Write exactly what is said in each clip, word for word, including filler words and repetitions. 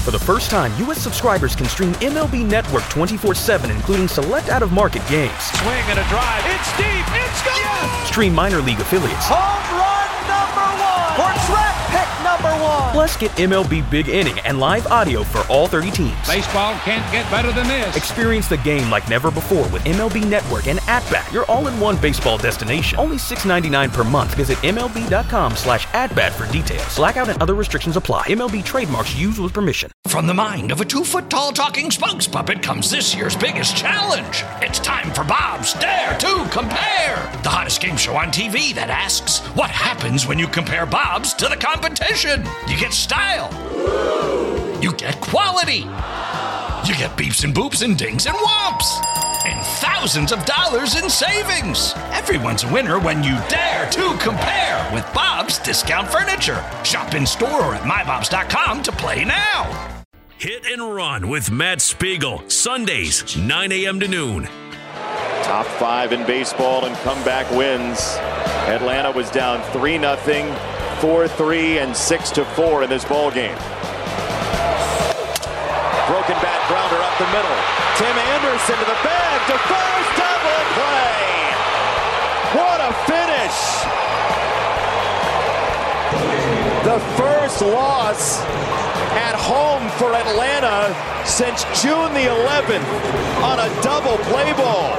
For the first time, U S subscribers can stream M L B Network twenty-four seven, including select out-of-market games. Swing and a drive. It's deep. It's gone. Yes. Stream minor league affiliates. Home run number one. Or draft pick number one. Plus, get M L B Big Inning and live audio for all thirty teams. Baseball can't get better than this. Experience the game like never before with M L B Network and At-Bat, your all-in-one baseball destination. Only six dollars and ninety-nine cents per month. Visit M L B dot com slash at-bat for details. Blackout and other restrictions apply. M L B trademarks used with permission. From the mind of a two-foot-tall talking Spunks puppet comes this year's biggest challenge. It's time for Bob's Dare to Compare, the hottest game show on T V that asks, what happens when you compare Bob's to the competition? You get style. You get quality. You get beeps and boops and dings and whomps. And thousands of dollars in savings. Everyone's a winner when you dare to compare with Bob's Discount Furniture. Shop in store or at my bobs dot com to play now. Hit and Run with Matt Spiegel, Sundays, nine a.m. to noon. Top five in baseball and comeback wins. Atlanta was down three nothing, four three, and six to four in this ball game. Broken bat grounder up the middle. Tim Anderson to the bag to first, double play. What a finish. The first loss at home for Atlanta since June the eleventh on a double play ball.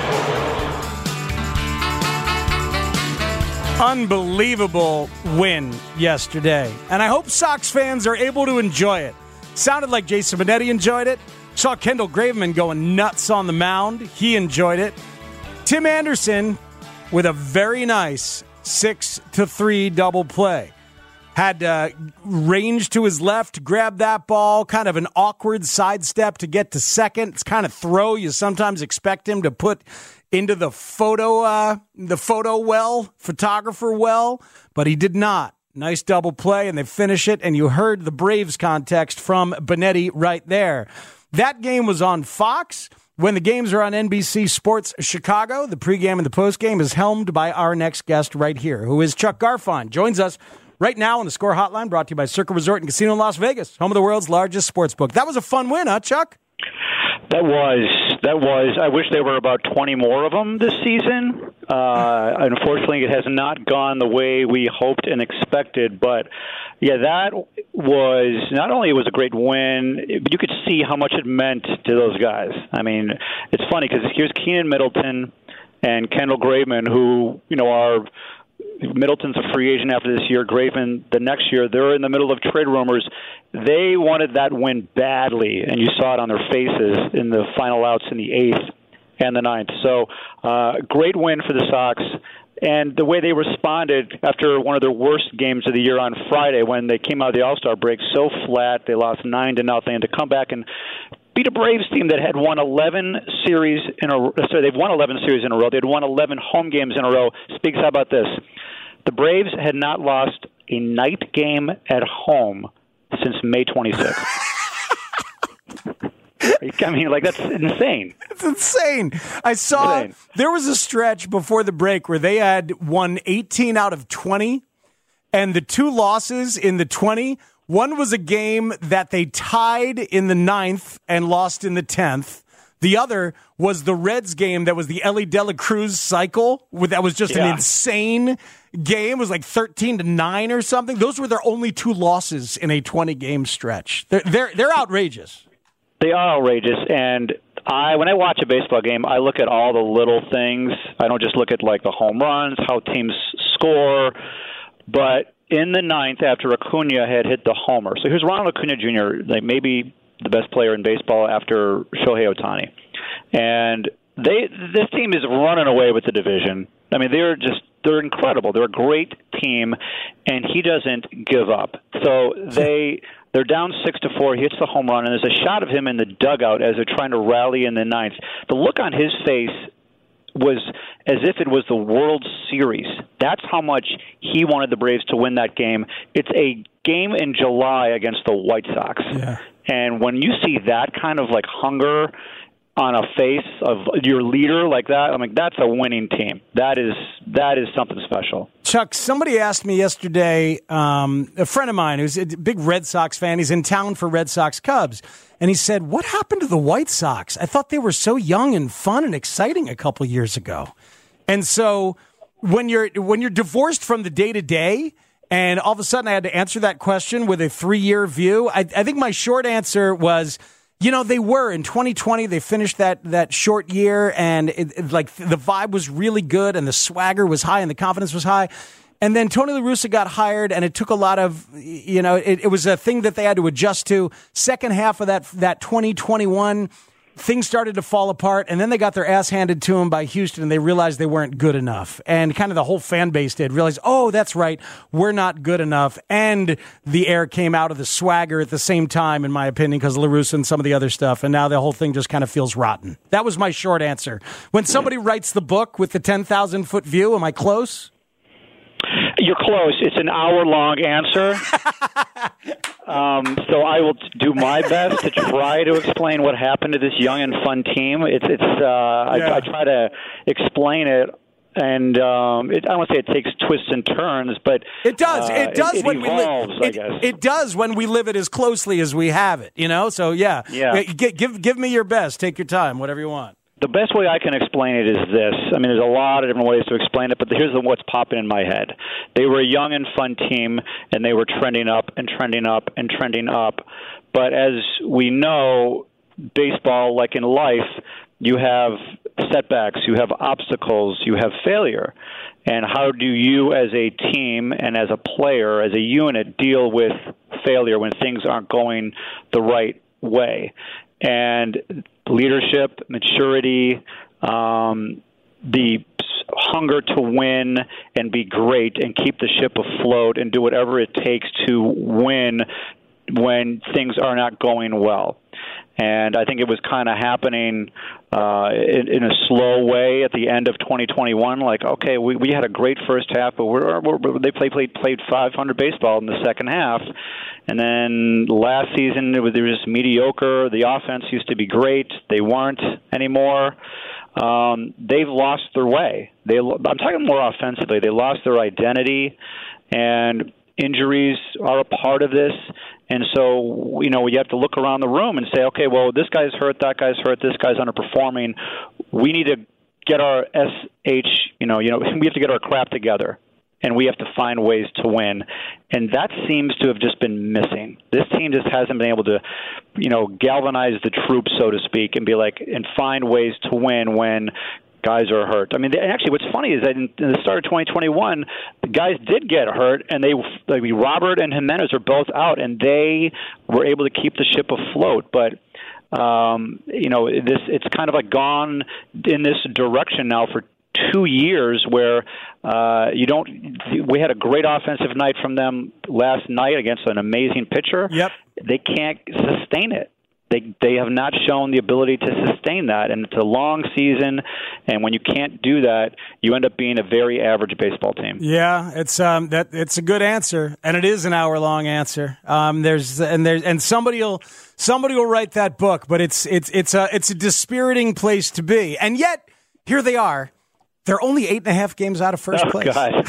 Unbelievable win yesterday. And I hope Sox fans are able to enjoy it. Sounded like Jason Benetti enjoyed it. Saw Kendall Graveman going nuts on the mound. He enjoyed it. Tim Anderson with a very nice six to three double play. Had uh, range to his left, grabbed that ball, kind of an awkward sidestep to get to second. It's kind of throw you sometimes expect him to put into the photo, uh, the photo well, photographer well, but he did not. Nice double play, and they finish it, and you heard the Braves context from Benetti right there. That game was on Fox. When the games are on N B C Sports Chicago, the pregame and the postgame is helmed by our next guest right here, who is Chuck Garfien. Joins us right now on the Score Hotline, brought to you by Circle Resort and Casino in Las Vegas, home of the world's largest sports book. That was a fun win, huh, Chuck? That was. That was. I wish there were about twenty more of them this season. Uh, unfortunately, it has not gone the way we hoped and expected. But, yeah, that was not only it was a great win, but you could see how much it meant to those guys. I mean, it's funny because here's Keenan Middleton and Kendall Graveman, who, you know, are – Middleton's a free agent after this year. Graveman the next year. They're in the middle of trade rumors. They wanted that win badly, and you saw it on their faces in the final outs in the eighth and the ninth. So, uh, great win for the Sox. And the way they responded after one of their worst games of the year on Friday when they came out of the All-Star break so flat, they lost nine to nothing, and to come back and beat a Braves team that had won eleven series in a sorry, they've won eleven series in a row. They'd won eleven home games in a row. Speaks how about this? The Braves had not lost a night game at home since May twenty-sixth. I mean, like, that's insane. It's insane. I saw insane. There was a stretch before the break where they had won eighteen out of twenty, and the two losses in the twenty, one was a game that they tied in the ninth and lost in the tenth. The other was the Reds game that was the Ellie De La Cruz cycle. That was just yeah. an insane game. It was like thirteen to nine or something. Those were their only two losses in a twenty-game stretch. They're, they're, they're outrageous. They are outrageous, and I when I watch a baseball game, I look at all the little things. I don't just look at, like, the home runs, how teams score, but in the ninth, after Acuna had hit the homer. So here's Ronald Acuna Junior, like maybe the best player in baseball after Shohei Ohtani. And they this team is running away with the division. I mean, they're just they're incredible. They're a great team, and he doesn't give up. So they they're down six to four. He hits the home run, and there's a shot of him in the dugout as they're trying to rally in the ninth. The look on his face was as if it was the World Series. That's how much he wanted the Braves to win that game. It's a game in July against the White Sox. Yeah. And when you see that kind of like hunger on a face of your leader like that, I'm like, that's a winning team. That is that is something special. Chuck, somebody asked me yesterday, um, a friend of mine who's a big Red Sox fan, he's in town for Red Sox Cubs, and he said, what happened to the White Sox? I thought they were so young and fun and exciting a couple years ago. And so when you're when you're divorced from the day-to-day, and all of a sudden I had to answer that question with a three-year view, I, I think my short answer was, you know, they were in twenty twenty. They finished that that short year, and it, it, like the vibe was really good, and the swagger was high, and the confidence was high. And then Tony La Russa got hired, and it took a lot of, you know, it, it was a thing that they had to adjust to. Second half of that that twenty twenty-one, things started to fall apart, and then they got their ass handed to them by Houston, and they realized they weren't good enough. And kind of the whole fan base did realize, oh, that's right, we're not good enough. And the air came out of the swagger at the same time, in my opinion, because La Russa and some of the other stuff. And now the whole thing just kind of feels rotten. That was my short answer. When somebody writes the book with the ten thousand foot view, am I close? You're close. It's an hour-long answer. um, so I will do my best to try to explain what happened to this young and fun team. It's, it's. Uh, yeah. I, I try to explain it, and um, it, I don't want to say it takes twists and turns, but it does. Uh, it does it, it when evolves, we live. I It, guess. it does when we live it as closely as we have it. You know. So yeah. Yeah. Give give give me your best. Take your time. Whatever you want. The best way I can explain it is this. I mean, there's a lot of different ways to explain it, but here's what's popping in my head. They were a young and fun team, and they were trending up and trending up and trending up. But as we know, baseball, like in life, you have setbacks, you have obstacles, you have failure. And how do you as a team and as a player, as a unit, deal with failure when things aren't going the right way? And leadership, maturity, um, the hunger to win and be great and keep the ship afloat and do whatever it takes to win when things are not going well. And I think it was kind of happening uh, in, in a slow way at the end of twenty twenty-one. Like, okay, we, we had a great first half, but we're, we're, they played played played five hundred baseball in the second half. And then last season, it was, it was just mediocre. The offense used to be great. They weren't anymore. Um, they've lost their way. They, I'm talking more offensively. They lost their identity, and injuries are a part of this. And so, you know, you have to look around the room and say, okay, well, this guy's hurt, that guy's hurt, this guy's underperforming. We need to get our S H, you know, you know, we have to get our crap together, and we have to find ways to win. And that seems to have just been missing. This team just hasn't been able to, you know, galvanize the troops, so to speak, and be like, and find ways to win when guys are hurt. I mean, they, actually, what's funny is that in, in the start of twenty twenty-one, the guys did get hurt, and they, like Robert and Jimenez are both out, and they were able to keep the ship afloat. But um, you know, this it's kind of like gone in this direction now for two years, where uh, you don't. We had a great offensive night from them last night against an amazing pitcher. Yep, they can't sustain it. They they have not shown the ability to sustain that, and it's a long season, and when you can't do that, you end up being a very average baseball team. Yeah, it's um that it's a good answer, and it is an hour long answer. Um, there's and there's and somebody will somebody will write that book, but it's it's it's a it's a dispiriting place to be, and yet here they are. They're only eight and a half games out of first oh, place. God.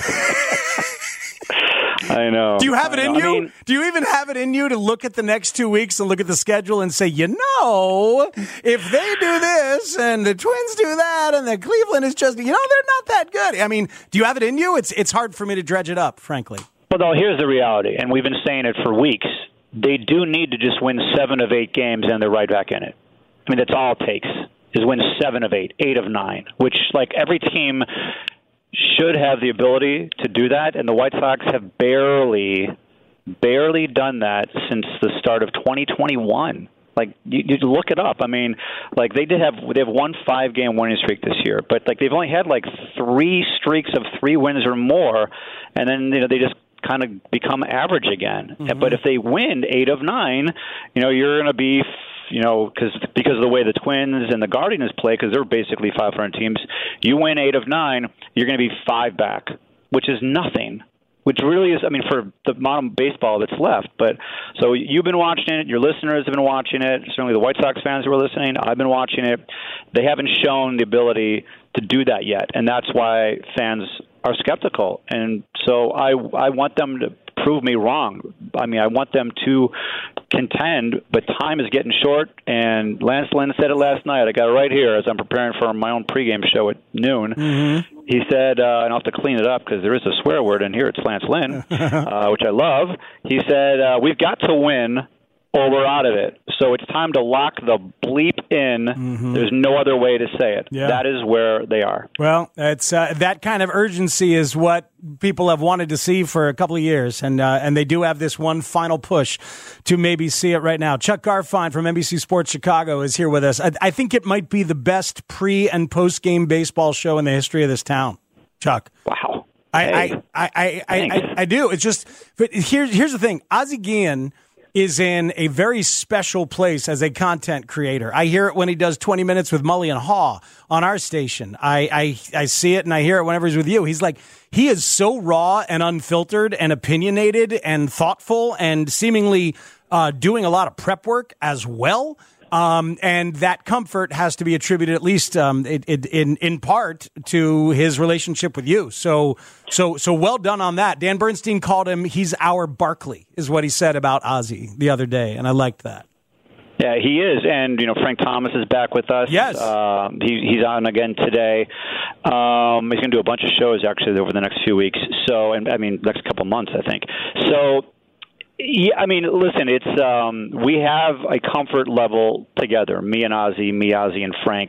I know. Do you have it in I you? mean, Do you even have it in you to look at the next two weeks and look at the schedule and say, you know, if they do this and the Twins do that and the Cleveland is just, you know, they're not that good. I mean, do you have it in you? It's it's hard for me to dredge it up, frankly. Well, though, here's the reality, and we've been saying it for weeks. They do need to just win seven of eight games, and they're right back in it. I mean, that's all it takes, is win seven of eight, eight of nine, which, like, every team should have the ability to do that, and the White Sox have barely, barely done that since the start of twenty twenty-one. Like, you, you look it up. I mean, like, they did have they have one five-game winning streak this year, but, like, they've only had, like, three streaks of three wins or more, and then, you know, they just kind of become average again. Mm-hmm. But if they win eight of nine, you know, you're going to be, you know, cause, because of the way the Twins and the Guardians play, because they're basically five hundred teams, you win eight of nine, you're going to be five back, which is nothing. which really is, I mean, for the amount of baseball that's left. But so you've been watching it. Your listeners have been watching it. Certainly the White Sox fans who are listening, I've been watching it. They haven't shown the ability to do that yet, and that's why fans are skeptical. And so I I want them to prove me wrong. I mean, I want them to contend, but time is getting short, and Lance Lynn said it last night. I got it right here as I'm preparing for my own pregame show at noon. Mm-hmm. He said, uh, and I'll have to clean it up because there is a swear word in here. It's Lance Lynn, uh, which I love. He said, uh, we've got to win or we're out of it. So it's time to lock the bleep in. Mm-hmm. There's no other way to say it. Yeah. That is where they are. Well, it's uh, that kind of urgency is what people have wanted to see for a couple of years, and uh, and they do have this one final push to maybe see it right now. Chuck Garfien from N B C Sports Chicago is here with us. I, I think it might be the best pre- and post-game baseball show in the history of this town. Chuck. Wow. I hey. I, I, I, I, I, I do. It's just, but here's, here's the thing. Ozzie Guillen is in a very special place as a content creator. I hear it when he does twenty minutes with Mully and Haw on our station. I, I, I see it and I hear it whenever he's with you. He's like, he is so raw and unfiltered and opinionated and thoughtful and seemingly uh, doing a lot of prep work as well. Um, and that comfort has to be attributed, at least um, it, it, in in part, to his relationship with you. So, so, so well done on that. Dan Bernstein called him, he's our Barkley, is what he said about Ozzie the other day, and I liked that. Yeah, he is, and you know Frank Thomas is back with us. Yes, um, he, he's on again today. Um, he's going to do a bunch of shows actually over the next few weeks. So, and I mean, next couple months, I think. So. Yeah, I mean, listen, it's um, we have a comfort level together, me and Ozzie, me, Ozzie, and Frank,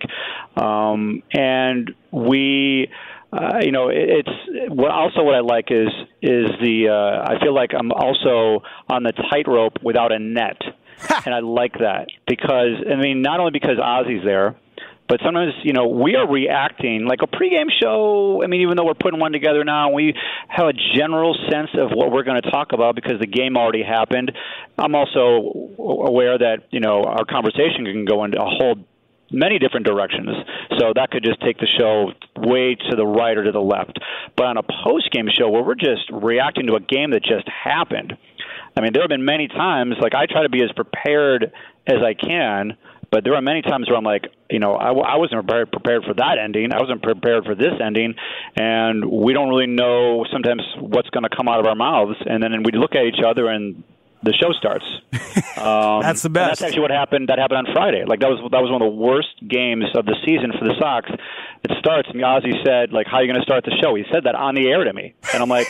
um, and we, uh, you know, it, it's what also what I like is is the uh, I feel like I'm also on the tightrope without a net, and I like that because I mean, not only because Ozzie's there. But sometimes, you know, we are reacting like a pregame show. I mean, even though we're putting one together now, we have a general sense of what we're going to talk about because the game already happened. I'm also aware that, you know, our conversation can go in a whole many different directions. So that could just take the show way to the right or to the left. But on a post-game show where we're just reacting to a game that just happened, I mean, there have been many times, like I try to be as prepared as I can, but there are many times where I'm like, you know, I, I wasn't prepared, prepared for that ending. I wasn't prepared for this ending. And we don't really know sometimes what's going to come out of our mouths. And then we look at each other and the show starts. Um, that's the best. That's actually what happened. That happened on Friday. Like that was that was one of the worst games of the season for the Sox. It starts, and Ozzie said, like, how are you going to start the show? He said that on the air to me. And I'm like,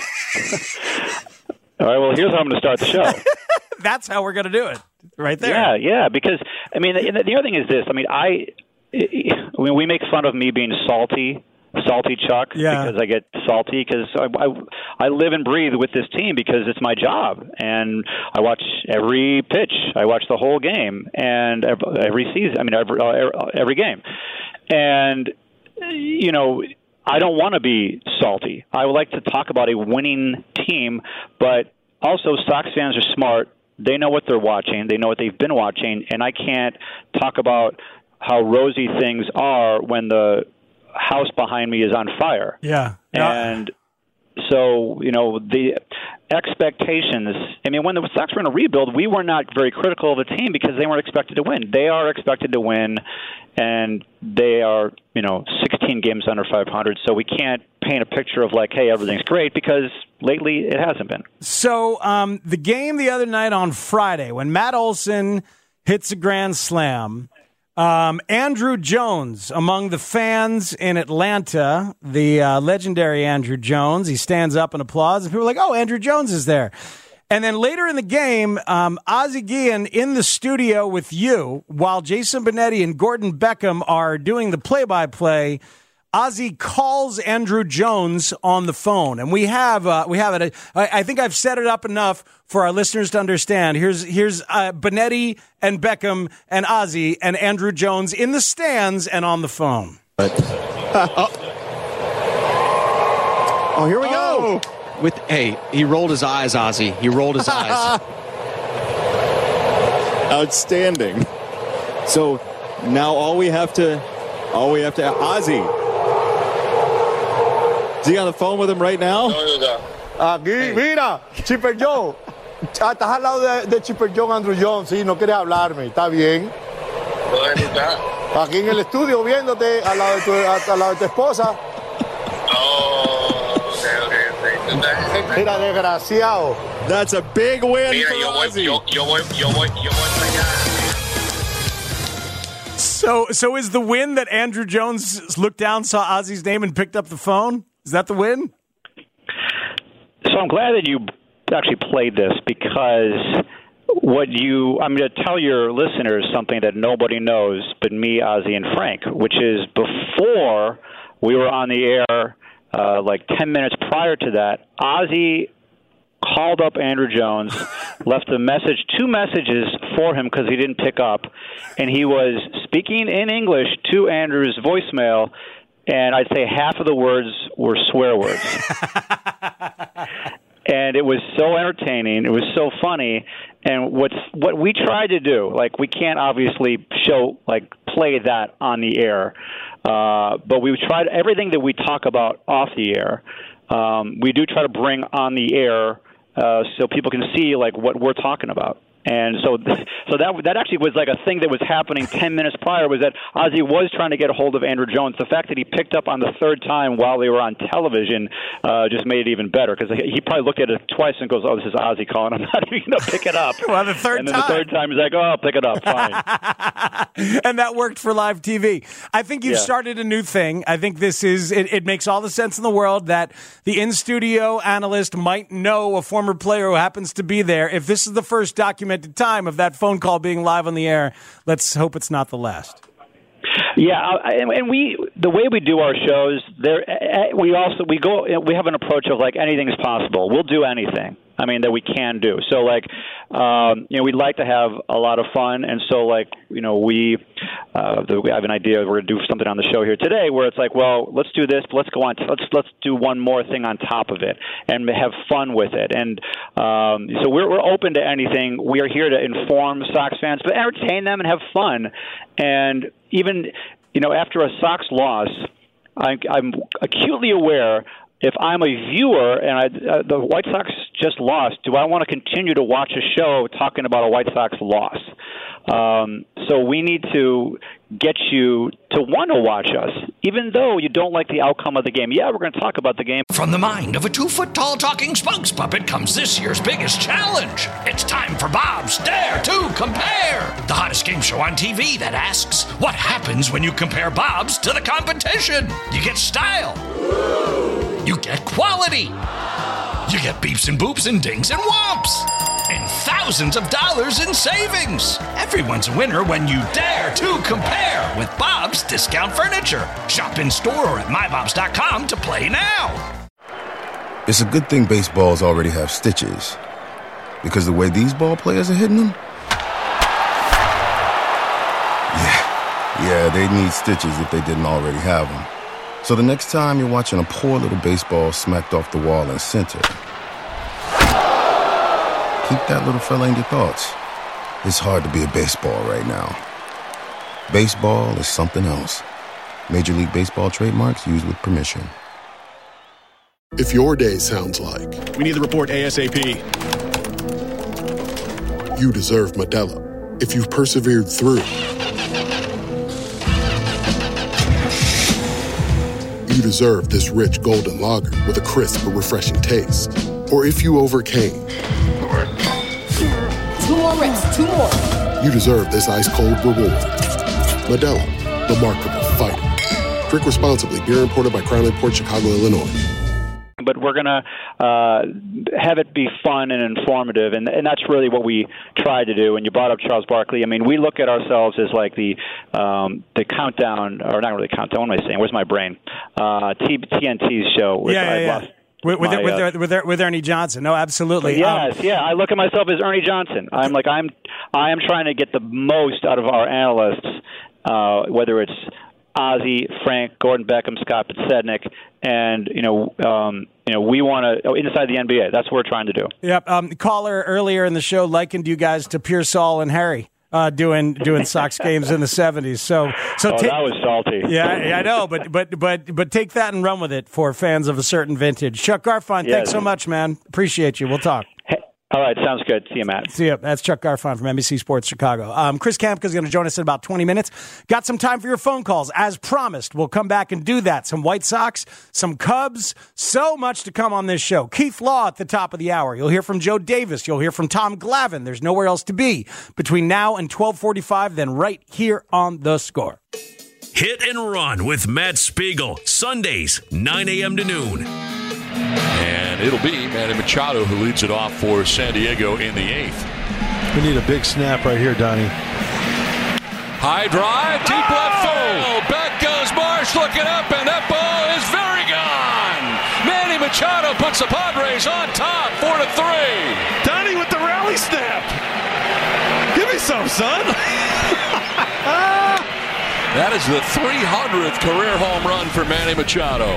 all right, well, here's how I'm going to start the show. That's how we're going to do it. Right there. Yeah, yeah. Because I mean, the, the other thing is this. I mean, I, I mean, we make fun of me being salty, salty Chuck, yeah. because I get salty because I, I I live and breathe with this team because it's my job, and I watch every pitch. I watch the whole game and every, every season. I mean, every every game, and you know. I don't want to be salty. I would like to talk about a winning team, but also Sox fans are smart. They know what they're watching. They know what they've been watching, and I can't talk about how rosy things are when the house behind me is on fire. Yeah. And so, you know, the expectations, I mean, when the Sox were in a rebuild, we were not very critical of the team because they weren't expected to win. They are expected to win, and they are, you know, sixteen games under five hundred, so we can't paint a picture of like, hey, everything's great, because lately it hasn't been. So um, the game the other night on Friday, when Matt Olson hits a grand slam, um, Andruw Jones, among the fans in Atlanta, the uh, legendary Andruw Jones, he stands up and applauds, and people are like, oh, Andruw Jones is there. And then later in the game, um, Ozzie Guillen in the studio with you, while Jason Benetti and Gordon Beckham are doing the play-by-play, Ozzie calls Andruw Jones on the phone, and we have uh, we have it. I, I think I've set it up enough for our listeners to understand. Here's here's uh, Benetti and Beckham and Ozzie and Andruw Jones in the stands and on the phone. oh. oh, here we go. Oh. With hey, he rolled his eyes, Ozzie. He rolled his eyes. Outstanding. So now all we have to, all we have to, Ozzie. Is he on the phone with him right now? Aquí, mira, Chipper Jones. Estás al lado de, de Chipper Jones, Andrew Jones, sí, no quieres hablarme, está bien. ¿Dónde estás? Aquí en el estudio viéndote al lado de tu, al lado de tu esposa. Oh, ok, ok, ok. Mira, desgraciado. That's a big win Mira, for yo voy, Ozzy. yo, yo voy, yo voy, yo voy para allá. So, so is the win that Andrew Jones looked down, saw Ozzy's name, and picked up the phone? Is that the win? So I'm glad that you actually played this, because what you I'm going to tell your listeners something that nobody knows but me, Ozzy, and Frank, which is before we were on the air, uh, like ten minutes prior to that, Ozzy called up Andrew Jones, left a message, two messages for him because he didn't pick up, and he was speaking in English to Andrew's voicemail, and I'd say half of the words were swear words. And it was so entertaining. It was so funny. And what's what we tried to do, like, we can't obviously show, like, play that on the air, uh, but we tried everything that we talk about off the air. Um, we do try to bring on the air uh, so people can see, like, what we're talking about. And so, so that that actually was like a thing that was happening ten minutes prior, was that Ozzy was trying to get a hold of Andrew Jones. The fact that he picked up on the third time while they were on television uh, just made it even better, because he probably looked at it twice and goes, "Oh, this is Ozzy calling. I'm not even going to pick it up." Well, the third and then time. the third time he's like, "Oh, I'll pick it up. Fine." And that worked for live T V. I think you've Yeah. started a new thing. I think this is, it, it makes all the sense in the world that the in-studio analyst might know a former player who happens to be there. If this is the first documented time of that phone call being live on the air, let's hope it's not the last. Yeah, I- and and we the way we do our shows, there we also we go we have an approach of, like, anything is possible. We'll do anything. I mean, that we can do. So, like, um, you know, we'd like to have a lot of fun, and so, like, you know, we uh, we have an idea. We're going to do something on the show here today where it's like, well, let's do this, but let's go on. To, let's let's do one more thing on top of it and have fun with it. And um, so we're we're open to anything. We are here to inform Sox fans, but entertain them and have fun. And even, you know, after a Sox loss, I, I'm acutely aware, if I'm a viewer and I, uh, the White Sox just lost, do I want to continue to watch a show talking about a White Sox loss? Um, so we need to get you to want to watch us, even though you don't like the outcome of the game. Yeah, we're going to talk about the game. From the mind of a two-foot-tall talking spokes puppet comes this year's biggest challenge. It's time for Bob's Dare to Compare, the hottest game show on T V that asks, what happens when you compare Bob's to the competition? You get style. You get quality. You get beeps and boops and dings and whomps. And thousands of dollars in savings. Everyone's a winner when you dare to compare with Bob's Discount Furniture. Shop in store or at my bobs dot com to play now. It's a good thing baseballs already have stitches, because the way these ball players are hitting them, yeah, yeah, they need stitches if they didn't already have them. So the next time you're watching a poor little baseball smacked off the wall in center, keep that little fella in your thoughts. It's hard to be a baseball right now. Baseball is something else. Major League Baseball trademarks used with permission. If your day sounds like We need the report ASAP. you deserve Modelo. If you've persevered through, you deserve this rich golden lager with a crisp but refreshing taste. Or if you overcame, Two more reps, two more. you deserve this ice-cold reward. Modelo, the Remarkable Fighter. Drink responsibly. Beer imported by Crown Imports, Chicago, Illinois. But we're going to uh, have it be fun and informative, and, and that's really what we try to do. And you brought up Charles Barkley. I mean, we look at ourselves as like the um, the countdown, or not really countdown, what am I saying? Where's my brain? Uh, T- TNT's show. Which Yeah, yeah, I yeah. lost With, with, my, with, uh, with, with, with Ernie Johnson. No, absolutely. Yes, Um, yeah. I look at myself as Ernie Johnson. I'm like I'm I am trying to get the most out of our analysts, uh, whether it's Ozzy, Frank, Gordon Beckham, Scott Podsednik, and you know, um, you know, we want to oh, inside the N B A. That's what we're trying to do. Yep. Um, caller earlier in the show likened you guys to Pearsall and Harry. uh, doing doing Sox games in the seventies. So, so oh, ta- that was salty. Yeah, yeah, I know, but but but but take that and run with it for fans of a certain vintage. Chuck Garfien, Yes. thanks so much, man. Appreciate you. We'll talk. All right, sounds good. See you, Matt. See you. That's Chuck Garfien from N B C Sports Chicago. Um, Chris Kamka is going to join us in about twenty minutes. Got some time for your phone calls. As promised, we'll come back and do that. Some White Sox, some Cubs, so much to come on this show. Keith Law at the top of the hour. You'll hear from Joe Davis. You'll hear from Tom Glavine. There's nowhere else to be between now and twelve forty-five, then right here on The Score. Hit and Run with Matt Spiegel, Sundays, nine a.m. to noon. And it'll be Manny Machado who leads it off for San Diego in the eighth. We need a big snap right here, Donnie. High drive, deep left field. Back goes Marsh looking up, and that ball is very gone. Manny Machado puts the Padres on top, four to three. Donnie with the rally snap. Give me some, son. That is the three hundredth career home run for Manny Machado.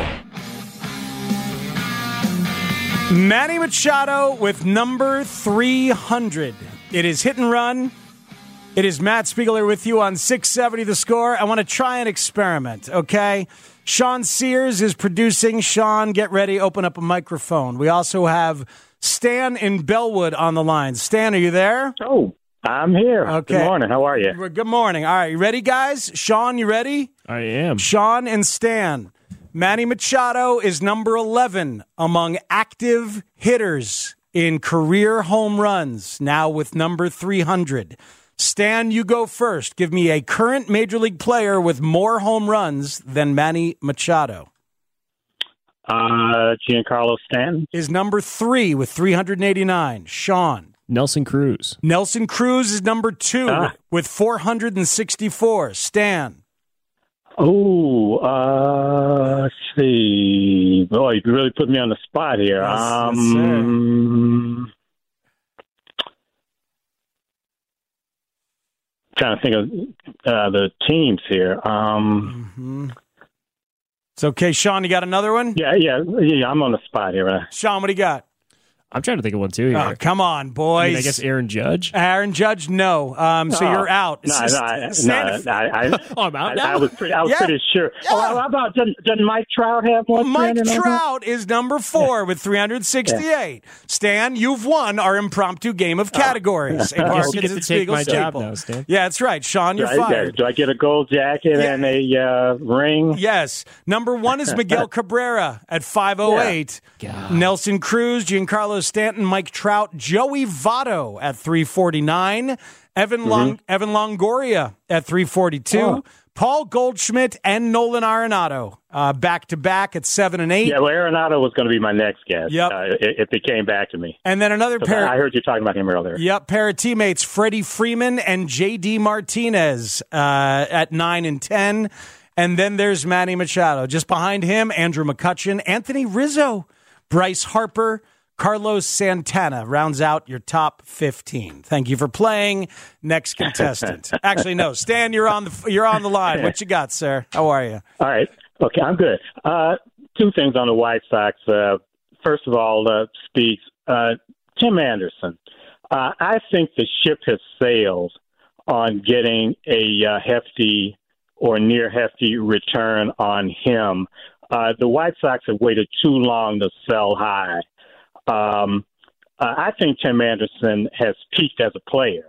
Manny Machado with number three hundred. It is Hit and Run. It is Matt Spiegel here with you on six seventy The Score. I want to try an experiment, okay? Sean Sears is producing. Sean, get ready. Open up a microphone. We also have Stan in Bellwood on the line. Stan, are you there? Oh, I'm here. Okay. Good morning. How are you? Good morning. All right, you ready, guys? Sean, you ready? I am. Sean and Stan. Manny Machado is number eleven among active hitters in career home runs, now with number three hundred. Stan, you go first. Give me a current Major League player with more home runs than Manny Machado. Uh, Giancarlo Stanton is number three with three hundred eighty-nine. Sean. Nelson Cruz. Nelson Cruz is number two Ah. with four hundred sixty-four. Stan. Oh, uh, let's see. Boy, you really put me on the spot here. Yes, um, trying to think of uh, the teams here. Um, mm-hmm. It's okay, Sean. You got another one? Yeah, yeah, yeah. I'm on the spot here. Uh, Sean, what do you got? I'm trying to think of one, too. Here. Oh, come on, boys. I, mean, I guess Aaron Judge. Aaron Judge, no. Um, so Oh, you're out. No, S- no, I, Stan- no, I, I, oh, I'm out I, now? I was pretty, I was Yeah. pretty sure. Oh, how about doesn't, doesn't Mike Trout have one? Mike Brandon, over? Trout is number four with three hundred sixty-eight. Stan, you've won our impromptu game of categories. Oh. in I guess Parkins you get and to take my Spiegel's job Staple. now, Stan. Yeah, that's right. Sean, you're Do I, fired. do I get a gold jacket Yeah. and a uh, ring? Yes. Number one is Miguel Cabrera at five oh eight. God. Nelson Cruz, Giancarlo Stanton, Mike Trout, Joey Votto at three forty-nine. Evan Long, Evan Longoria at three forty-two. Oh. Paul Goldschmidt and Nolan Arenado uh, back to back at seven and eight. Yeah, well, Arenado was going to be my next guest. Yep. Uh, if it came back to me. And then another 'Cause pair. I heard you talking about him earlier. Yep, pair of teammates, Freddie Freeman and J D Martinez uh, at nine and ten. And then there's Manny Machado. Just behind him, Andrew McCutchen, Anthony Rizzo, Bryce Harper, Carlos Santana rounds out your top fifteen. Thank you for playing. Next contestant. Actually, no, Stan, you're on the you're on the line. What you got, sir? How are you? All right. Okay, I'm good. Uh, two things on the White Sox. Uh, first of all, uh, speaks uh, Tim Anderson. Uh, I think the ship has sailed on getting a uh, hefty or near hefty return on him. Uh, the White Sox have waited too long to sell high. Um, uh, I think Tim Anderson has peaked as a player.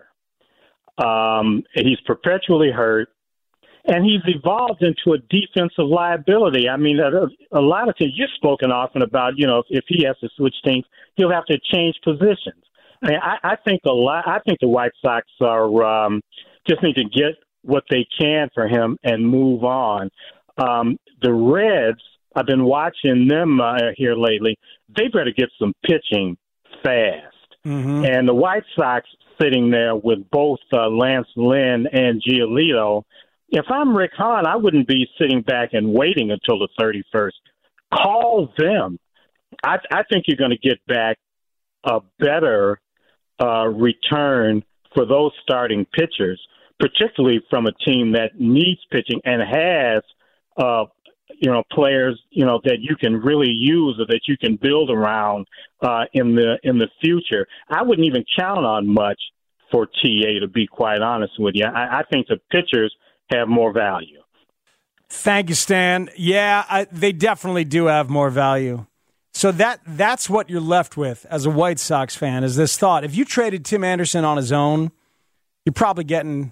Um, he's perpetually hurt, and he's evolved into a defensive liability. I mean, a, a lot of things you've spoken often about. You know, if, if he has to switch teams, he'll have to change positions. I mean, I, I think a lot. I think the White Sox are um, just need to get what they can for him and move on. Um, the Reds, I've been watching them uh, here lately. They better get some pitching fast. Mm-hmm. And the White Sox sitting there with both uh, Lance Lynn and Giolito. If I'm Rick Hahn, I wouldn't be sitting back and waiting until the thirty-first. Call them. I, I think you're going to get back a better uh, return for those starting pitchers, particularly from a team that needs pitching and has uh, you know, players, you know, that you can really use or that you can build around uh, in the in the future. I wouldn't even count on much for T A, to be quite honest with you. I, I think the pitchers have more value. Thank you, Stan. Yeah, I, they definitely do have more value. So that that's what you're left with as a White Sox fan, is this thought. If you traded Tim Anderson on his own, you're probably getting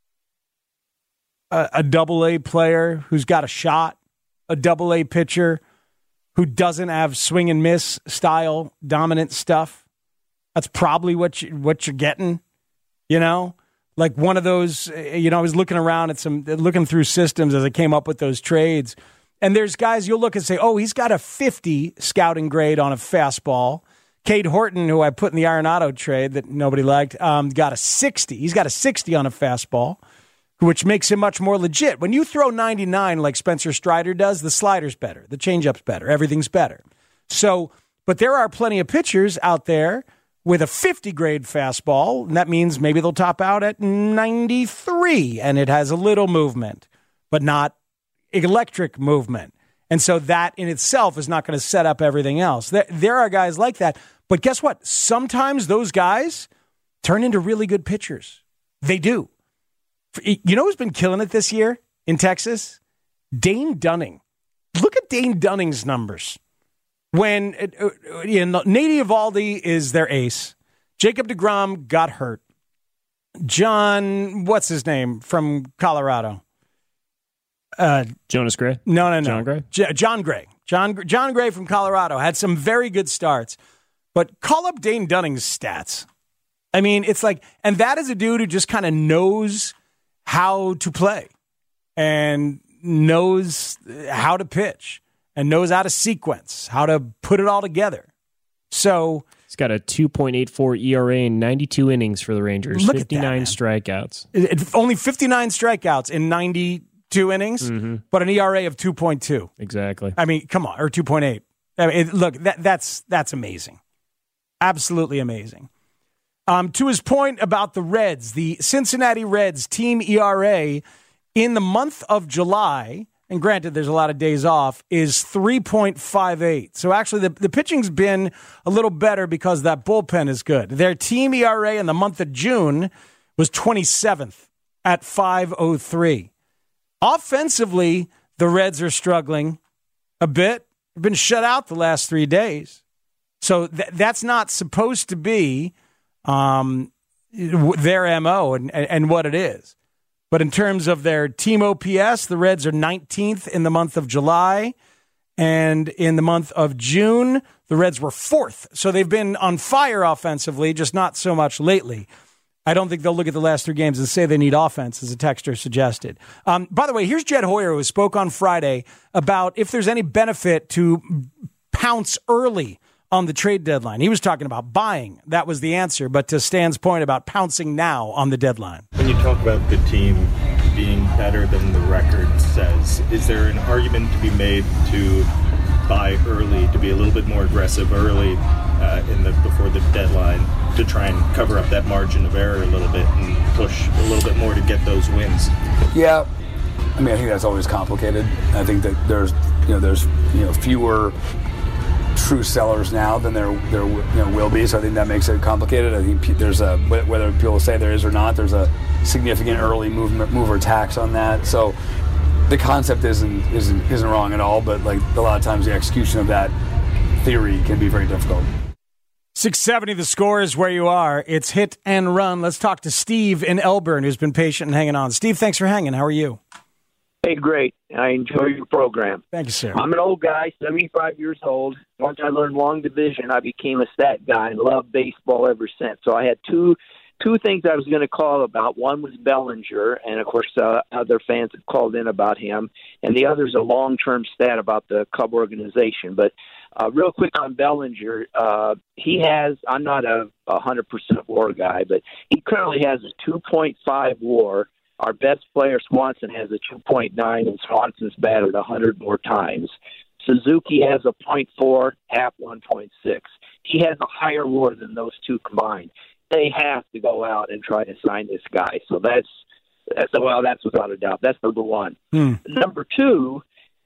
a, a double-A player who's got a shot, a double-A pitcher who doesn't have swing and miss style dominant stuff. That's probably what you, what you're getting, you know? Like one of those, you know, I was looking around at some, looking through systems as I came up with those trades. And there's guys you'll look and say, oh, he's got a fifty scouting grade on a fastball. Cade Horton, who I put in the Arenado trade that nobody liked, um, got a sixty. He's got a sixty on a fastball, which makes him much more legit. When you throw ninety-nine like Spencer Strider does, the slider's better, the changeup's better, everything's better. So, but there are plenty of pitchers out there with a fifty grade fastball, and that means maybe they'll top out at ninety-three, and it has a little movement, but not electric movement. And so that in itself is not going to set up everything else. There, there are guys like that, but guess what? Sometimes those guys turn into really good pitchers. They do. You know who's been killing it this year in Texas? Dane Dunning. Look at Dane Dunning's numbers. When uh, you know, Nate Eovaldi is their ace. Jacob deGrom got hurt. John, what's his name, from Colorado? Uh, Jonas Gray? No, no, no. John Gray? J- John Gray. John, John Gray from Colorado had some very good starts. But call up Dane Dunning's stats. I mean, it's like, and that is a dude who just kind of knows how to play and knows how to pitch and knows how to sequence, how to put it all together. So he's got a two point eight four E R A in ninety-two innings for the Rangers, look fifty-nine at that, strikeouts. It, it, only fifty-nine strikeouts in ninety-two innings, mm-hmm. but an E R A of two point two. Exactly. I mean, come on, or two point eight. I mean, it, look, that, that's that's amazing. Absolutely amazing. Um, to his point about the Reds, the Cincinnati Reds team E R A in the month of July, and granted there's a lot of days off, is three point five eight. So actually the, the pitching's been a little better because that bullpen is good. Their team E R A in the month of June was twenty-seventh at five oh three. Offensively, the Reds are struggling a bit. They've been shut out the last three days. So th- that's not supposed to be um, their M O and, and what it is. But in terms of their team O P S, the Reds are nineteenth in the month of July. And in the month of June, the Reds were fourth. So they've been on fire offensively, just not so much lately. I don't think they'll look at the last three games and say they need offense, as a texter suggested. Um, by the way, here's Jed Hoyer, who spoke on Friday about if there's any benefit to pounce early on the trade deadline. He was talking about buying. That was the answer. But to Stan's point about pouncing now on the deadline. When you talk about the team being better than the record says, is there an argument to be made to buy early, to be a little bit more aggressive early uh, in the before the deadline to try and cover up that margin of error a little bit and push a little bit more to get those wins? Yeah. I mean, I think that's always complicated. I think that there's, you know, there's, you know, fewer true sellers now than there there you know, will be, so I think that makes it complicated. I think there's a, whether people say there is or not, there's a significant early movement mover tax on that. So the concept isn't isn't isn't wrong at all, but like a lot of times the execution of that theory can be very difficult. six seventy The Score is where you are. It's hit and run. Let's talk to Steve in Elburn, who's been patient and hanging on. Steve, thanks for hanging. How are you? Hey, great. I enjoy your program. Thank you, sir. I'm an old guy, seventy-five years old. Once I learned long division, I became a stat guy and loved baseball ever since. So I had two two things I was going to call about. One was Bellinger, and, of course, uh, other fans have called in about him. And the other is a long-term stat about the Cub organization. But uh, real quick on Bellinger, uh, he has – I'm not a one hundred percent WAR guy, but he currently has a two point five WAR. Our best player, Swanson, has a two point nine, and Swanson's batted one hundred more times. Suzuki has a point four, Happ one point six. He has a higher WAR than those two combined. They have to go out and try to sign this guy. So that's, that's well, that's without a doubt. That's number one. Hmm. Number two,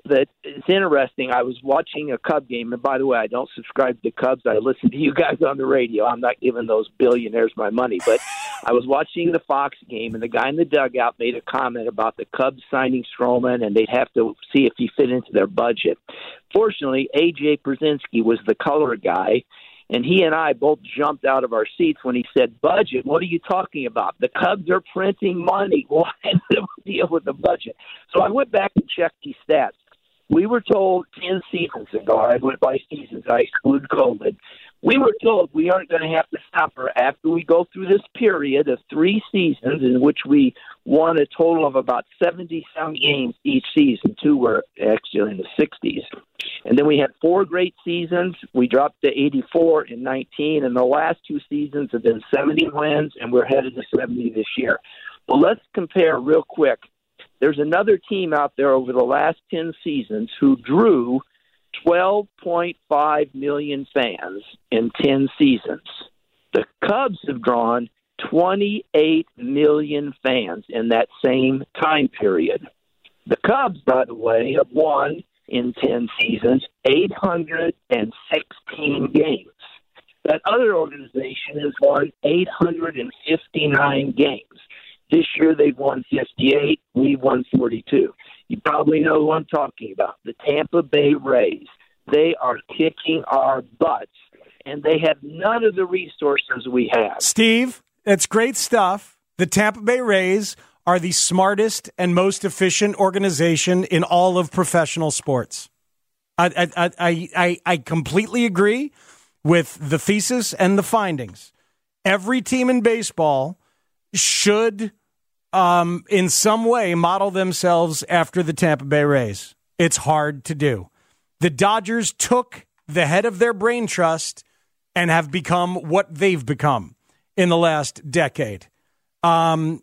that it's interesting. I was watching a Cub game, and by the way, I don't subscribe to the Cubs. I listen to you guys on the radio. I'm not giving those billionaires my money. But I was watching the Fox game, and the guy in the dugout made a comment about the Cubs signing Stroman, and they'd have to see if he fit into their budget. Fortunately, A J Pierzynski was the color guy, and he and I both jumped out of our seats when he said, budget, what are you talking about? The Cubs are printing money. What's the deal with the budget? So I went back and checked these stats. We were told ten seasons ago, I went by seasons, I exclude COVID, we were told we aren't going to have to suffer after we go through this period of three seasons in which we won a total of about seventy-some games each season. Two were actually in the sixties. And then we had four great seasons. We dropped to eighty-four in nineteen, and the last two seasons have been seventy wins, and we're headed to seventy this year. Well, let's compare real quick. There's another team out there over the last ten seasons who drew twelve point five million fans in ten seasons. The Cubs have drawn twenty-eight million fans in that same time period. The Cubs, by the way, have won in ten seasons eight hundred sixteen games. That other organization has won eight hundred fifty-nine games. This year they've won fifty-eight, we've won forty-two. You probably know who I'm talking about, the Tampa Bay Rays. They are kicking our butts, and they have none of the resources we have. Steve, that's great stuff. The Tampa Bay Rays are the smartest and most efficient organization in all of professional sports. I, I, I, I, I completely agree with the thesis and the findings. Every team in baseball should, um, in some way, model themselves after the Tampa Bay Rays. It's hard to do. The Dodgers took the head of their brain trust and have become what they've become in the last decade. Um,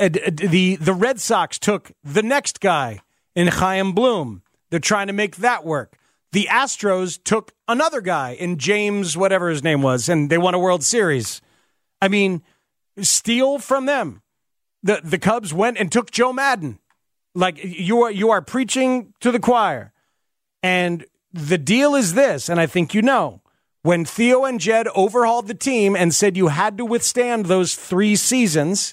the the Red Sox took the next guy in Chaim Bloom. They're trying to make that work. The Astros took another guy in James, whatever his name was, and they won a World Series. I mean, steal from them. The the Cubs went and took Joe Madden. Like, you are you are preaching to the choir. And the deal is this, and I think you know, when Theo and Jed overhauled the team and said you had to withstand those three seasons,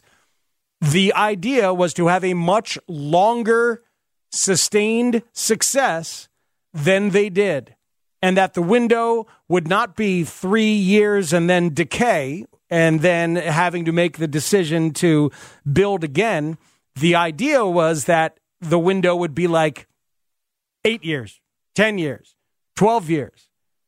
the idea was to have a much longer sustained success than they did. And that the window would not be three years and then decay and then having to make the decision to build again. The idea was that the window would be like eight years, ten years, twelve years.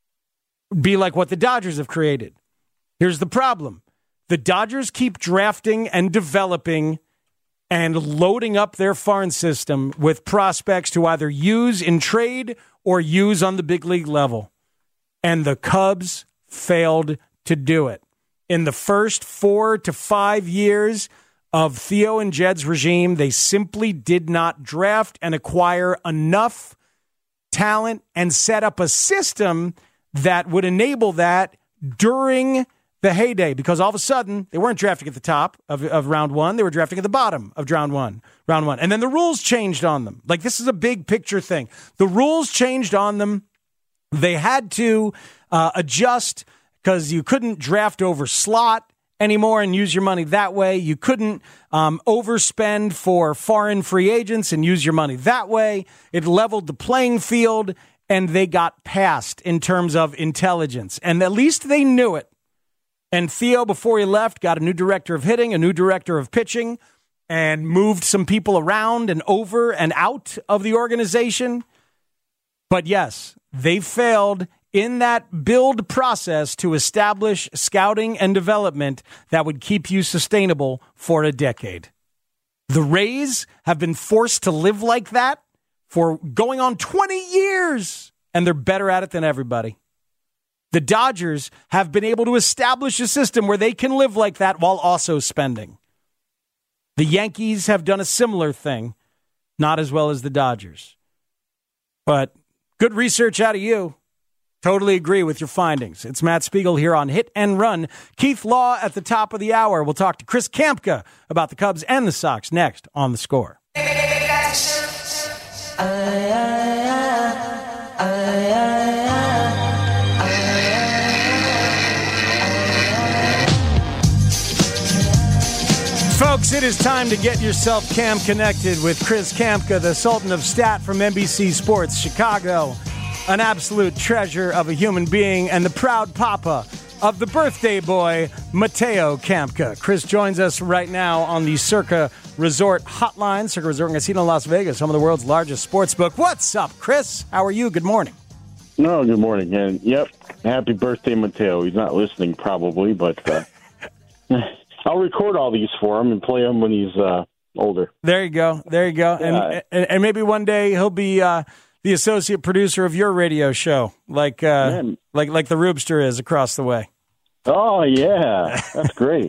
Be like what the Dodgers have created. Here's the problem. The Dodgers keep drafting and developing and loading up their farm system with prospects to either use in trade or use on the big league level. And the Cubs failed to do it. In the first four to five years of Theo and Jed's regime, they simply did not draft and acquire enough talent and set up a system that would enable that during the heyday, because all of a sudden they weren't drafting at the top of, of round one. They were drafting at the bottom of round one, round one. And then the rules changed on them. Like, this is a big picture thing. The rules changed on them. They had to uh, adjust because you couldn't draft over slot anymore and use your money that way. You couldn't um, overspend for foreign free agents and use your money that way. It leveled the playing field, and they got passed in terms of intelligence. And at least they knew it. And Theo, before he left, got a new director of hitting, a new director of pitching, and moved some people around and over and out of the organization. But yes, they failed in that build process to establish scouting and development that would keep you sustainable for a decade. The Rays have been forced to live like that for going on twenty years, and they're better at it than everybody. The Dodgers have been able to establish a system where they can live like that while also spending. The Yankees have done a similar thing, not as well as the Dodgers. But good research out of you. Totally agree with your findings. It's Matt Spiegel here on Hit and Run. Keith Law at the top of the hour. We'll talk to Chris Kampka about the Cubs and the Sox next on The Score. Folks, it is time to get yourself Cam connected with Chris Kamka, the Sultan of Stat from N B C Sports Chicago, an absolute treasure of a human being and the proud papa of the birthday boy, Mateo Kamka. Chris joins us right now on the Circa Resort Hotline, Circa Resort and Casino Las Vegas, home of the world's largest sports book. What's up, Chris? How are you? Good morning. No, good morning. And yep, happy birthday, Mateo. He's not listening probably, but uh, I'll record all these for him and play them when he's uh, older. There you go. There you go. Yeah. And, and and maybe one day he'll be uh, the associate producer of your radio show, like uh, like like the Rubster is across the way. Oh, yeah. That's great.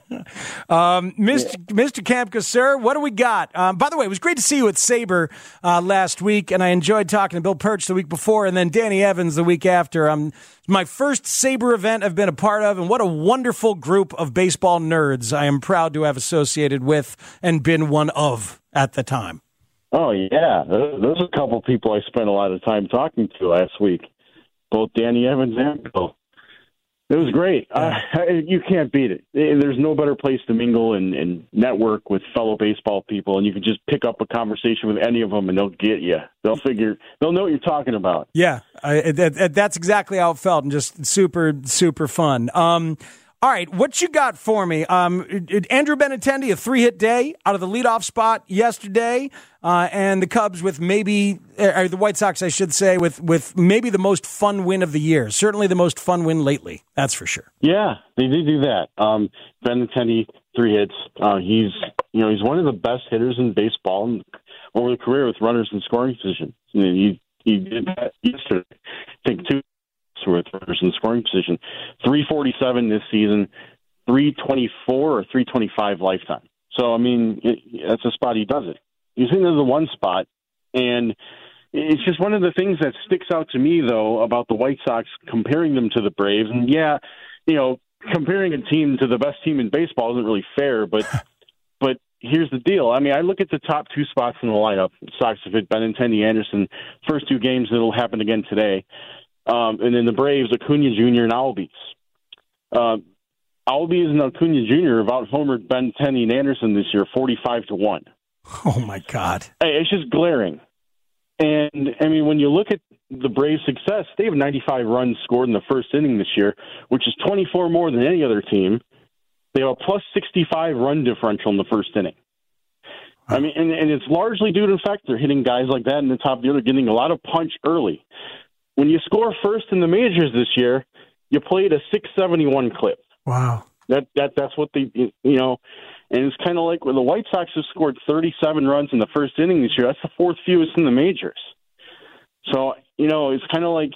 um, Mister Yeah. Mister Kamka, sir, what do we got? Um, by the way, it was great to see you at Sabre uh, last week, and I enjoyed talking to Bill Perch the week before and then Danny Evans the week after. Um, my first Sabre event I've been a part of, and what a wonderful group of baseball nerds I am proud to have associated with and been one of at the time. Oh, yeah. There's a couple people I spent a lot of time talking to last week, both Danny Evans and Bill. It was great. Uh, you can't beat it. There's no better place to mingle and, and network with fellow baseball people, and you can just pick up a conversation with any of them, and they'll get you. They'll figure. They'll know what you're talking about. Yeah, I, that, that's exactly how it felt, and just super, super fun. Um, all right, what you got for me? Um, Andrew Benintendi, a three-hit day out of the leadoff spot yesterday, uh, and the Cubs with maybe, or the White Sox, I should say, with, with maybe the most fun win of the year. Certainly the most fun win lately, that's for sure. Yeah, they did do that. Um, Benintendi, three hits. Uh, he's, you know, he's one of the best hitters in baseball over the career with runners in scoring position. And he he did that yesterday. I think two. With runners in scoring position, three forty-seven this season, three twenty-four or three twenty-five lifetime. So I mean, it, that's a spot he does it. He's into the one spot, and it's just one of the things that sticks out to me though about the White Sox, comparing them to the Braves. And yeah, you know, comparing a team to the best team in baseball isn't really fair, but but here's the deal. I mean, I look at the top two spots in the lineup. The Sox have hit Benintendi, Anderson, first two games. It'll happen again today. Um, and then the Braves, Acuna Junior and Albies. Uh, Albies and Acuna Junior have out-homered Benintendi and Anderson this year, forty-five to one. Oh, my God. Hey, it's just glaring. And, I mean, when you look at the Braves' success, they have ninety-five runs scored in the first inning this year, which is twenty-four more than any other team. They have a plus sixty-five run differential in the first inning. I mean, and, and it's largely due to the fact they're hitting guys like that in the top of the order, getting a lot of punch early. When you score first in the majors this year, you played a six seventy-one clip. Wow. That that that's what they, you know, and it's kind of like when the White Sox have scored thirty-seven runs in the first inning this year. That's the fourth fewest in the majors. So, you know, it's kind of like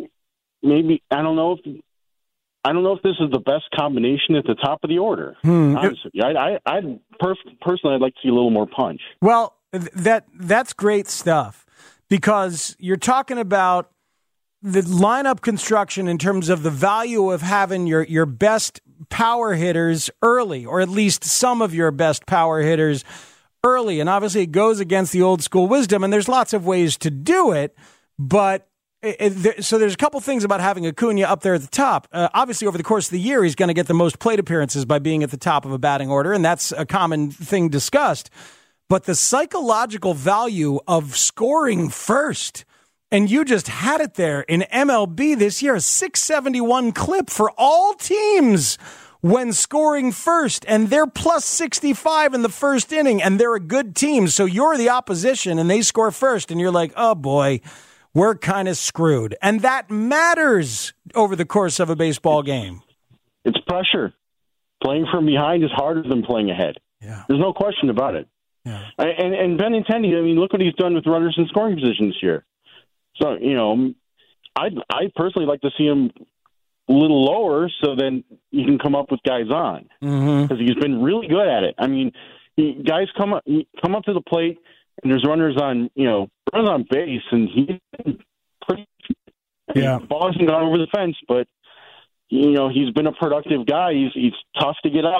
maybe, I don't know if, I don't know if this is the best combination at the top of the order. Hmm. Honestly, I, I, I'd per- personally, I'd like to see a little more punch. Well, that that's great stuff because you're talking about the lineup construction in terms of the value of having your, your best power hitters early, or at least some of your best power hitters early. And obviously it goes against the old school wisdom, and there's lots of ways to do it. But it, it, there, so there's a couple things about having Acuna up there at the top. Uh, obviously, over the course of the year, he's going to get the most plate appearances by being at the top of a batting order, and that's a common thing discussed. But the psychological value of scoring first, and you just had it there in M L B this year, a six seventy-one clip for all teams when scoring first, and they're plus sixty-five in the first inning, and they're a good team. So you're the opposition, and they score first, and you're like, oh boy, we're kind of screwed. And that matters over the course of a baseball game. It's pressure. Playing from behind is harder than playing ahead. Yeah. There's no question about it. Yeah. And, and Benintendi, I mean, look what he's done with runners in scoring position this year. So, you know, I'd, I personally like to see him a little lower so then you can come up with guys on. Because mm-hmm. he's been really good at it. I mean, he, guys come up, come up to the plate, and there's runners on, you know, runners on base, and he's been pretty yeah. The ball hasn't gone over the fence, but, you know, he's been a productive guy. He's, he's tough to get out.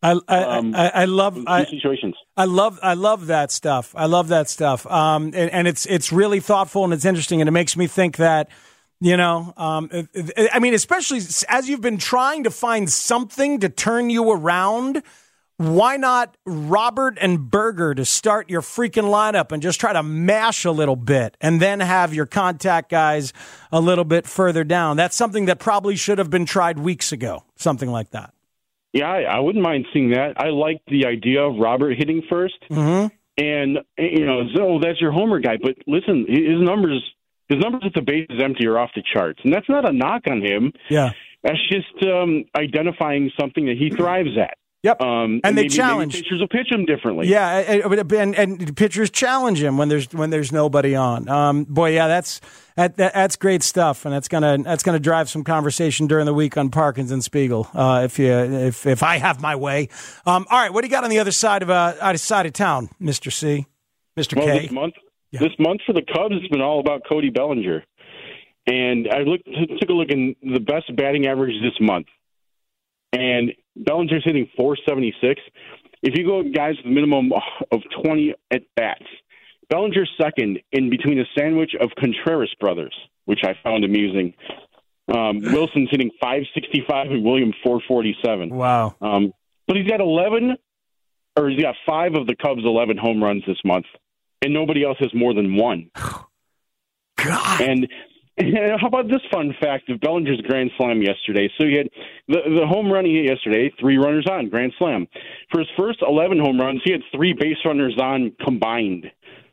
I I, um, I, I love I, situations. I love I love that stuff. I love that stuff. Um, and, and it's it's really thoughtful and it's interesting, and it makes me think that, you know, um, it, it, I mean, especially as you've been trying to find something to turn you around. Why not Robert and Berger to start your freaking lineup and just try to mash a little bit and then have your contact guys a little bit further down? That's something that probably should have been tried weeks ago, something like that. Yeah, I, I wouldn't mind seeing that. I like the idea of Robert hitting first. Mm-hmm. And, you know, so that's your homer guy. But listen, his numbers, his numbers at the base is empty are off the charts. And that's not a knock on him. Yeah. That's just um, identifying something that he thrives at. Yep, um, and, and they maybe, challenge. Maybe pitchers will pitch him differently. Yeah, and, and, and pitchers challenge him when there's when there's nobody on. Um, boy, yeah, that's that, that, that's great stuff, and that's gonna that's gonna drive some conversation during the week on Parkins and Spiegel. Uh, if you if if I have my way. Um, all right, what do you got on the other side of uh, other side of town, Mister C, Mister Well, K? this month, yeah. this month for the Cubs has been all about Cody Bellinger, and I looked took a look in the best batting average this month. And Bellinger's hitting four seventy-six. If you go guys with a minimum of twenty at bats, Bellinger's second in between a sandwich of Contreras brothers, which I found amusing. Um, Wilson's hitting five sixty-five and William four forty-seven. Wow. Um, but he's got eleven, or he's got five of the Cubs' eleven home runs this month, and nobody else has more than one. God. And And how about this fun fact of Bellinger's Grand Slam yesterday? So he had the, the home run he hit yesterday, three runners on, Grand Slam. For his first eleven home runs, he had three base runners on combined.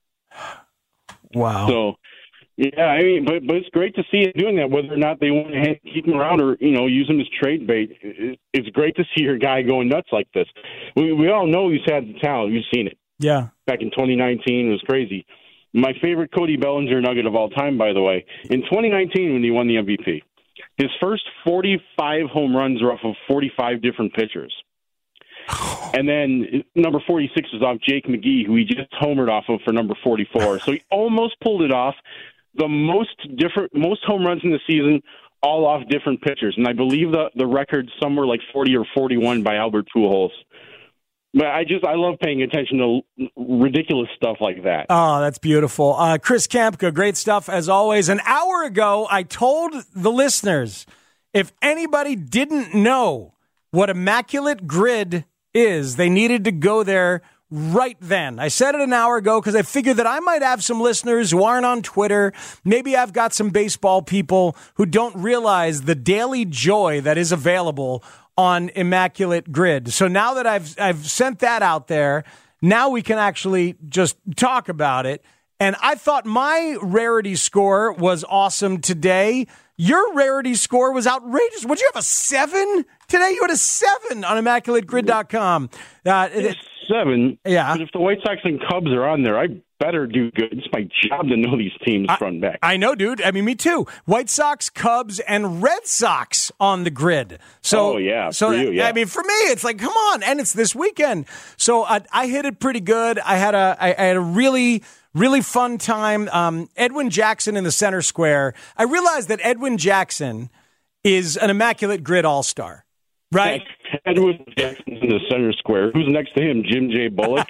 Wow. So, yeah, I mean, but, but it's great to see him doing that, whether or not they want to keep him around or, you know, use him as trade bait. It's great to see your guy going nuts like this. We, we all know he's had the talent. We've seen it. Yeah. Back in twenty nineteen, it was crazy. My favorite Cody Bellinger nugget of all time, by the way, in twenty nineteen when he won the M V P, his first forty-five home runs were off of forty-five different pitchers. And then number forty-six is off Jake McGee, who he just homered off of for number forty-four. So he almost pulled it off. The most different, most home runs in the season, all off different pitchers. And I believe the, the record's somewhere like forty or forty-one by Albert Pujols. But I just, I love paying attention to ridiculous stuff like that. Oh, that's beautiful. Uh, Chris Kampka, great stuff as always. An hour ago, I told the listeners, if anybody didn't know what Immaculate Grid is, they needed to go there right then. I said it an hour ago because I figured that I might have some listeners who aren't on Twitter. Maybe I've got some baseball people who don't realize the daily joy that is available on Immaculate Grid. So now that I've I've sent that out there, now we can actually just talk about it. And I thought my rarity score was awesome today. Your rarity score was outrageous. Would you have a seven today? You had a seven on Immaculate Grid dot com. Uh, it's seven. Yeah. But if the White Sox and Cubs are on there, I better do good. It's my job to know these teams I, front and back. I know, dude. I mean, me too. White Sox, Cubs, and Red Sox on the grid. So, oh, yeah. So, for you, yeah. I mean, for me, it's like, come on. And it's this weekend. So I, I hit it pretty good. I had a, I, I had a really... Really fun time. Um, Edwin Jackson in the center square. I realized that Edwin Jackson is an Immaculate Grid all-star, right? Edwin Jackson's in the center square. Who's next to him? Jim J. Bullock?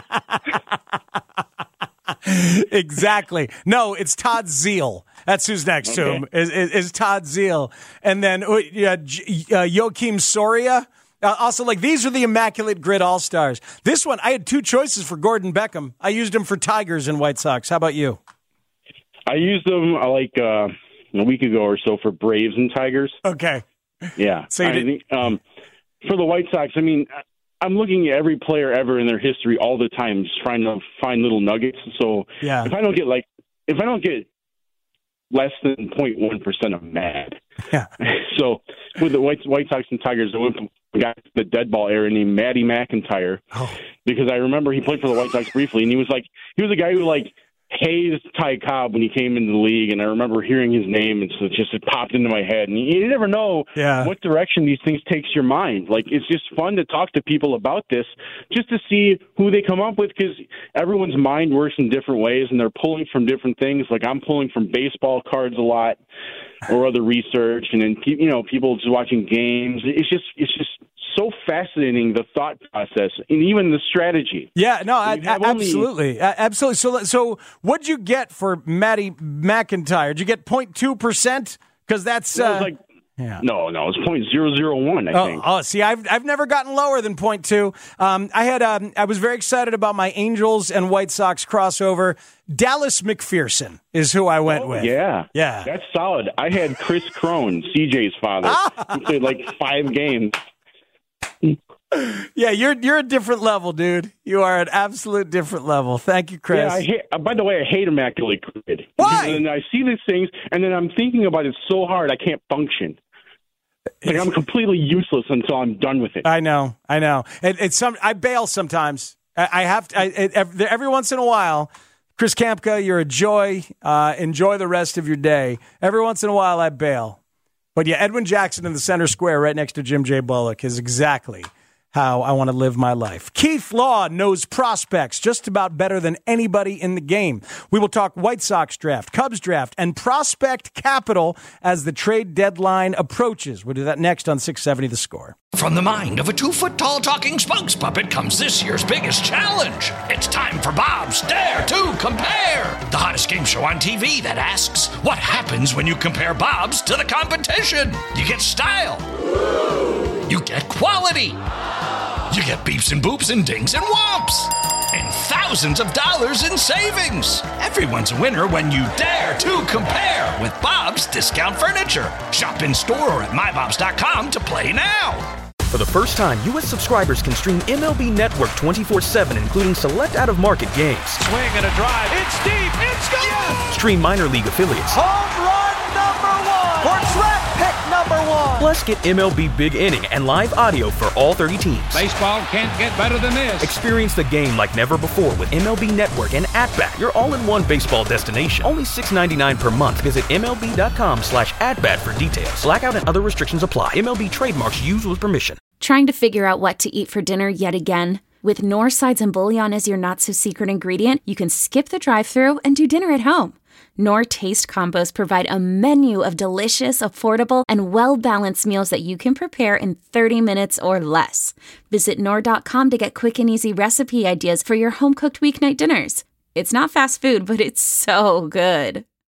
Exactly. No, it's Todd Zeal. That's who's next okay. to him, is, is, is Todd Zeal. And then uh, uh, Joakim Soria. Uh, also, like, these are the Immaculate Grid All-Stars. This one, I had two choices for Gordon Beckham. I used him for Tigers and White Sox. How about you? I used them, uh, like, uh, a week ago or so for Braves and Tigers. Okay. Yeah. So you I did- think, um, for the White Sox, I mean, I'm looking at every player ever in their history all the time, just trying to find little nuggets. So yeah. if I don't get, like, if I don't get less than zero point one percent, I'm mad. Yeah. So with the White, White Sox and Tigers, I went from a guy the dead ball era named Matty McIntyre, oh. because I remember he played for the White Sox briefly, and he was like, he was a guy who like hazed Ty Cobb when he came into the league, and I remember hearing his name, and so it just it popped into my head. And you, you never know yeah. what direction these things takes your mind. Like, it's just fun to talk to people about this, just to see who they come up with, because everyone's mind works in different ways, and they're pulling from different things. Like, I'm pulling from baseball cards a lot, or other research, and then you know people just watching games. It's just it's just so fascinating, the thought process and even the strategy. Yeah, no, I, I, only, absolutely. Uh, absolutely. So, so what'd you get for Matty McIntyre? Did you get zero point two percent? Because that's... Uh, like, yeah. No, no, it's point zero zero one. I oh, think. Oh, see, I've I've never gotten lower than point two. Um, I had um, I was very excited about my Angels and White Sox crossover. Dallas McPherson is who I went oh, with. Yeah, yeah, that's solid. I had Chris Crone, C J's father, who played like five games. Yeah, you're you're a different level, dude. You are an absolute different level. Thank you, Chris. Yeah, I hate, uh, by the way, I hate Immaculate Grid. Why? And I see these things, and then I'm thinking about it so hard I can't function. Like I'm completely useless until I'm done with it. I know, I know. It, it's some. I bail sometimes. I, I have to. I, it, every, every once in a while, Chris Kampka, you're a joy. Uh, enjoy the rest of your day. Every once in a while, I bail. But yeah, Edwin Jackson in the center square, right next to Jim J. Bullock, is exactly how I want to live my life. Keith Law knows prospects just about better than anybody in the game. We will talk White Sox draft, Cubs draft, and prospect capital as the trade deadline approaches. We'll do that next on six seventy The Score. From the mind of a two-foot-tall talking spokes puppet comes this year's biggest challenge. It's time for Bob's Dare to Compare, the hottest game show on T V that asks, what happens when you compare Bob's to the competition? You get style. You get quality. You get beeps and boops and dings and whomps. And thousands of dollars in savings. Everyone's a winner when you dare to compare with Bob's Discount Furniture. Shop in store or at my bobs dot com to play now. For the first time, U S subscribers can stream M L B Network twenty-four seven, including select out-of-market games. Swing and a drive. It's deep. It's gone. Yes. Stream minor league affiliates. Home run number one. For track pick number one. Plus, get M L B Big Inning and live audio for all thirty teams. Baseball can't get better than this. Experience the game like never before with M L B Network and At-Bat, your all-in-one baseball destination. Only six dollars and ninety-nine cents per month. Visit MLB.com slash at-bat for details. Blackout and other restrictions apply. M L B trademarks used with permission. Trying to figure out what to eat for dinner yet again? With Knorr Sides and Bouillon as your not-so-secret ingredient, you can skip the drive-thru and do dinner at home. Knorr Taste Combos provide a menu of delicious, affordable, and well-balanced meals that you can prepare in thirty minutes or less. Visit Knorr dot com to get quick and easy recipe ideas for your home-cooked weeknight dinners. It's not fast food, but it's so good.